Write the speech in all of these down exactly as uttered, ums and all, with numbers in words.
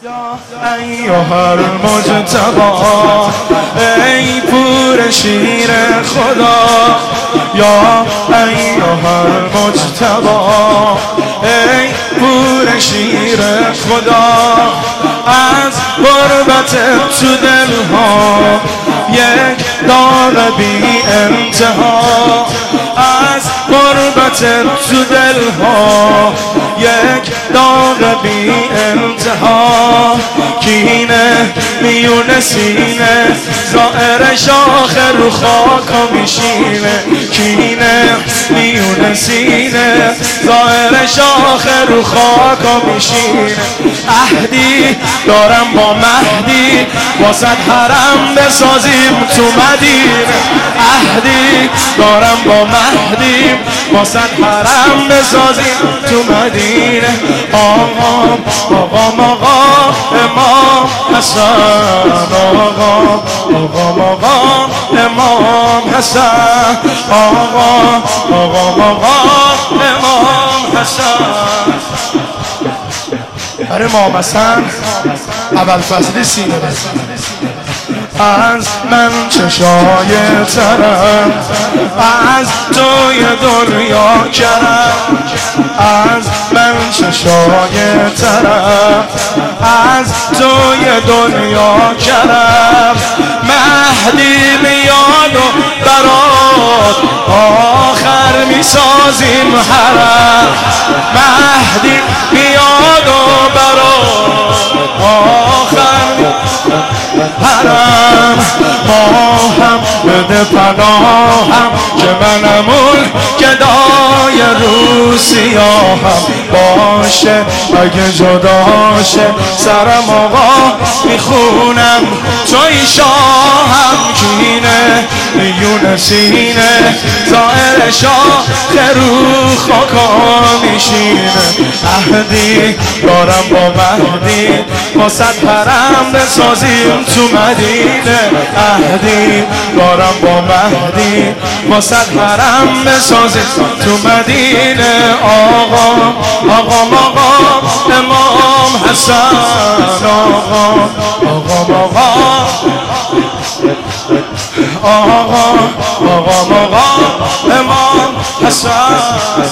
ایها المجتبی ای پور شیر خدا، یا ایها المجتبی ای پور شیر خدا، از غربت تو دلها یک داغ بی انتها، از غربت تو دلها یک داغ بی انتها، کینه میون سینه زائر شاخ رو خاک میشینه، کینه میون سینه زائر شاخ رو خاک میشینه. عهدی دارم با مهدی واسه حرم بسازیم تو مدینه، عهدی دارم با مهدی واسه حرم بسازیم تو مدینه. آقا آقا آقا امام حسن، آقا آقا آقا امام حسن، آقا آقا آقا امام حسن. برای امام حسن اول فصل سینه بزن. از من چشای ترم، از توی دنیا کرم، از من چشای ترم، از توی دنیا کرم. مهدی میاد و برات آخر میسازیم حرم، مهدی میاد و برات آخر حرم. ماهم بده پناهم که منم اون گدای رو سیاهم، باشه اگه جداشه سرم آقا میخونم توی شاهم، کینه میون سینه زائر شاخ رو خاکا میشینه. عهدی دارم با مهدی واسه حرم بسازیم تو مدینه، عهدی دارم با مهدی واسه حرم بسازیم تو مدینه. آقا آقا آقا امام حسن، آقا آقا آقا آقا آقا آقا امام حسن.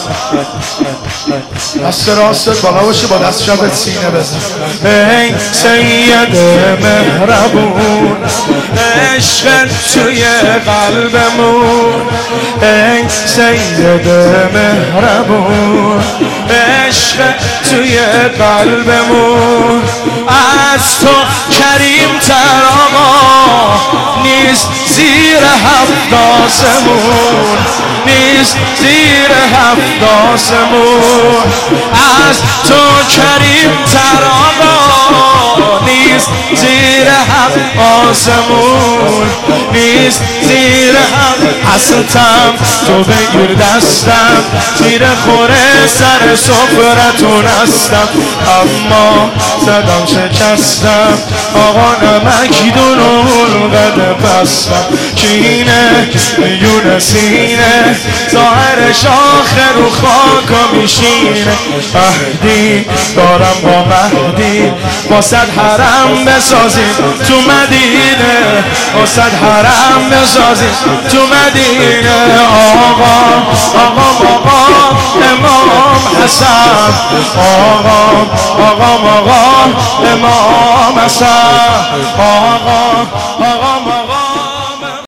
دست راستت بالا باشه، با دست چپت سینه بزن. ای سید مهربون عشق توی قلبمون، ای سید مهربون عشق توی قلبمون. از تو کریم تر آقا نیست زیر هفت آسمون، نیست زیر هفت آسمون. از تو کریم تر آقا نیست زیر هفت آسمون، نیست زیر هفت. هستم تو بگیر دستم تیر خوره سر سفرتون هستم، اما زدم شکستم آقا نمکیدون و قد پستم. کینه میون سینه ظاهر شاخ رو خاکا میشینه. عهدی دارم با مهدی واسه حرم بسازیم تو مدینه، واسه حرم بسازیم تو مدینه. آقا آقا آقا امام حسن، آقا آقا آقا امام حسن.